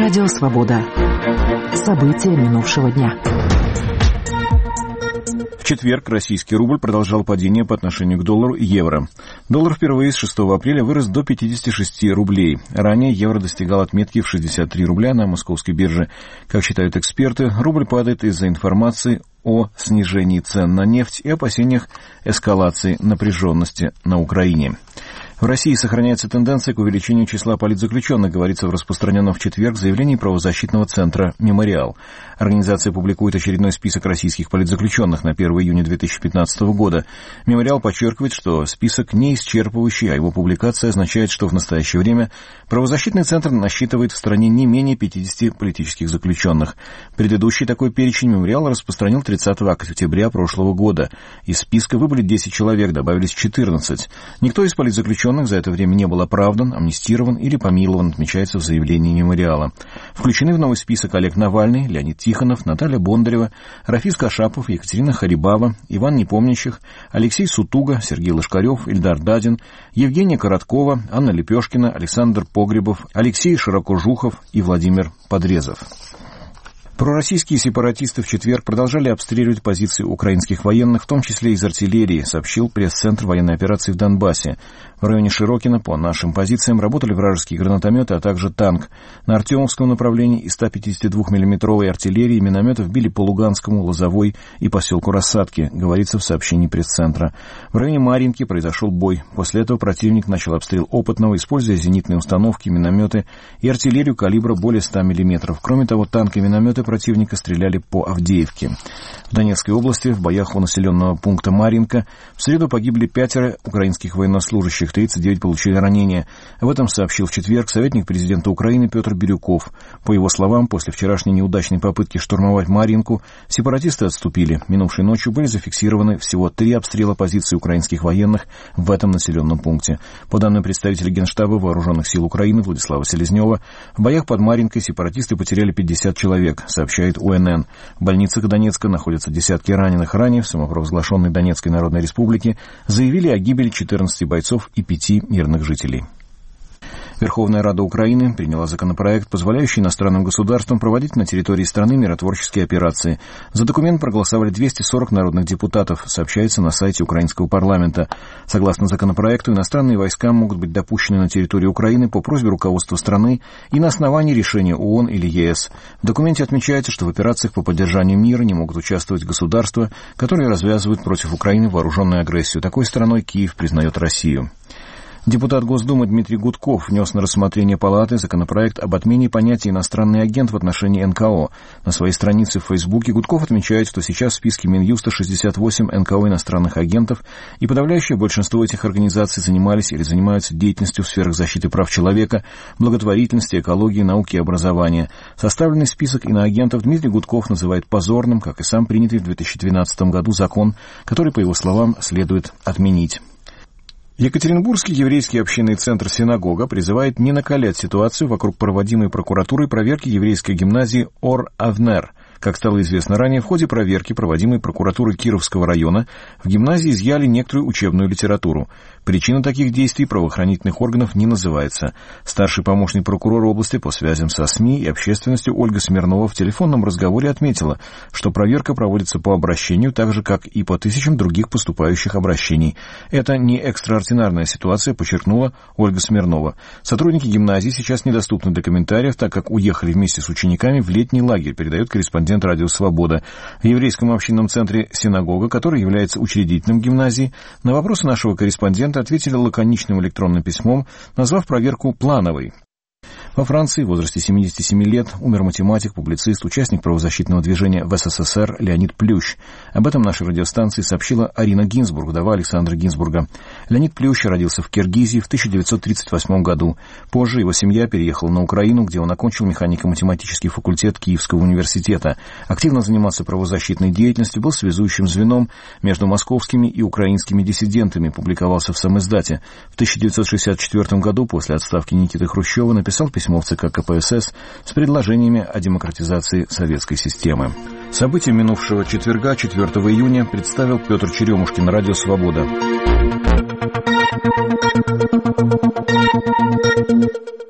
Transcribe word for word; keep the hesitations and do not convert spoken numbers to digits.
Радио «Свобода». События минувшего дня. В четверг российский рубль продолжал падение по отношению к доллару и евро. Доллар впервые с шестого апреля вырос до пятидесяти шести рублей. Ранее евро достигал отметки в шестьдесят три рубля на московской бирже. Как считают эксперты, рубль падает из-за информации о снижении цен на нефть и опасениях эскалации напряженности на Украине. В России сохраняется тенденция к увеличению числа политзаключенных, говорится в распространенном в четверг заявлении правозащитного центра «Мемориал». Организация публикует очередной список российских политзаключенных на первое июня две тысячи пятнадцатого года. «Мемориал» подчеркивает, что список не исчерпывающий, а его публикация означает, что в настоящее время правозащитный центр насчитывает в стране не менее пятидесяти политических заключенных. Предыдущий такой перечень «Мемориал» распространил тридцатого октября прошлого года. Из списка выбыли десять человек, добавились четырнадцать. Никто из политзаключенных за это время не был оправдан, амнистирован или помилован, отмечается в заявлении «Мемориала». Включены в новый список Олег Навальный, Леонид Тихонов, Наталья Бондарева, Рафис Кашапов, Екатерина Харибава, Иван Непомнящих, Алексей Сутуга, Сергей Лошкарев, Ильдар Дадин, Евгения Короткова, Анна Лепешкина, Александр Погребов, Алексей Широкожухов и Владимир Подрезов. Пророссийские сепаратисты в четверг продолжали обстреливать позиции украинских военных, в том числе из артиллерии, сообщил пресс-центр военной операции в Донбассе. В районе Широкино по нашим позициям работали вражеские гранатометы, а также танк. На Артемовском направлении из ста пятидесяти двух миллиметровой артиллерии и минометов били по Луганскому, Лозовой и поселку Рассадки, говорится в сообщении пресс-центра. В районе Марьинки произошел бой. После этого противник начал обстрел опытного, используя зенитные установки, минометы и артиллерию калибра более ста миллиметров. Кроме того, танки и минометы противника стреляли по Авдеевке. В Донецкой области в боях у населенного пункта Марьинка в среду погибли пятеро украинских военнослужащих, тридцать девять получили ранения. Об этом сообщил в четверг советник президента Украины Петр Бирюков. По его словам, после вчерашней неудачной попытки штурмовать Марьинку, сепаратисты отступили. Минувшей ночью были зафиксированы всего три обстрела позиций украинских военных в этом населенном пункте. По данным представителя Генштаба Вооруженных сил Украины Владислава Селезнева, в боях под Марьинкой сепаратисты потеряли пятьдесят человек, сообщает У Эн Эн. В больницах Донецка находятся десятки раненых. Ранее в самопровозглашенной Донецкой Народной Республике заявили о гибели четырнадцати бойцов и пяти мирных жителей. Верховная Рада Украины приняла законопроект, позволяющий иностранным государствам проводить на территории страны миротворческие операции. За документ проголосовали двести сорок народных депутатов, сообщается на сайте украинского парламента. Согласно законопроекту, иностранные войска могут быть допущены на территорию Украины по просьбе руководства страны и на основании решения О О Н или Е С. В документе отмечается, что в операциях по поддержанию мира не могут участвовать государства, которые развязывают против Украины вооруженную агрессию. Такой стороной Киев признает Россию. Депутат Госдумы Дмитрий Гудков внес на рассмотрение Палаты законопроект об отмене понятия «иностранный агент» в отношении Эн Ка О. На своей странице в Фейсбуке Гудков отмечает, что сейчас в списке Минюста шестьдесят восемь Эн Ка О иностранных агентов, и подавляющее большинство этих организаций занимались или занимаются деятельностью в сферах защиты прав человека, благотворительности, экологии, науки и образования. Составленный список иноагентов Дмитрий Гудков называет позорным, как и сам принятый в две тысячи двенадцатом году закон, который, по его словам, следует отменить. Екатеринбургский еврейский общинный центр «Синагога» призывает не накалять ситуацию вокруг проводимой прокуратурой проверки еврейской гимназии Ор-Авнер. Как стало известно ранее, в ходе проверки, проводимой прокуратурой Кировского района, в гимназии изъяли некоторую учебную литературу. Причина таких действий правоохранительных органов не называется. Старший помощник прокурора области по связям со СМИ и общественностью Ольга Смирнова в телефонном разговоре отметила, что проверка проводится по обращению, так же, как и по тысячам других поступающих обращений. Это не экстраординарная ситуация, подчеркнула Ольга Смирнова. Сотрудники гимназии сейчас недоступны для комментариев, так как уехали вместе с учениками в летний лагерь, передает корреспондент радио «Свобода». В еврейском общинном центре «Синагога», который является учредителем гимназии, на вопросы нашего корреспондента ответили лаконичным электронным письмом, назвав проверку плановой. Во Франции в возрасте семидесяти семи лет умер математик, публицист, участник правозащитного движения в Эс Эс Эс Эр Леонид Плющ. Об этом нашей радиостанции сообщила Арина Гинзбург, вдова Александра Гинзбурга. Леонид Плющ родился в Киргизии в тысяча девятьсот тридцать восьмом году. Позже его семья переехала на Украину, где он окончил механико-математический факультет Киевского университета. Активно занимался правозащитной деятельностью, был связующим звеном между московскими и украинскими диссидентами, публиковался в самиздате. В тысяча девятьсот шестьдесят четвёртом году, после отставки Никиты Хрущева, написал письмо в ЦК Ка Пэ Эс Эс с предложениями о демократизации советской системы. События минувшего четверга, четвёртого июня, представил Петр Черемушкин, радио «Свобода».